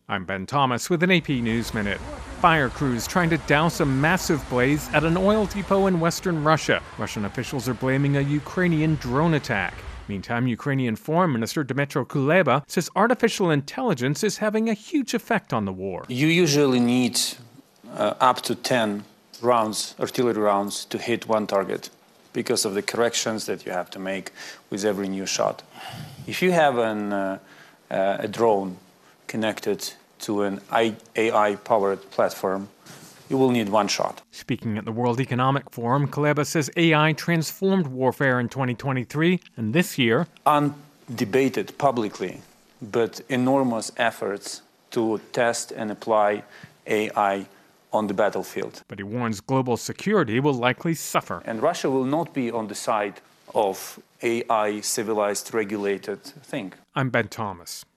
I'm Ben Thomas with an AP News Minute. Fire crews trying to douse a massive blaze at an oil depot in western Russia. Russian officials are blaming a Ukrainian drone attack. Meantime, Ukrainian Foreign Minister Dmytro Kuleba says artificial intelligence is having a huge effect on the war. You usually need up to 10 rounds, artillery rounds, to hit one target because of the corrections that you have to make with every new shot. If you have a drone connected to an AI-powered platform, you will need one shot. Speaking at the World Economic Forum, Kuleba says AI transformed warfare in 2023 and this year. Undebated publicly, but enormous efforts to test and apply AI on the battlefield. But he warns global security will likely suffer. And Russia will not be on the side of AI civilized, regulated thing. I'm Ben Thomas.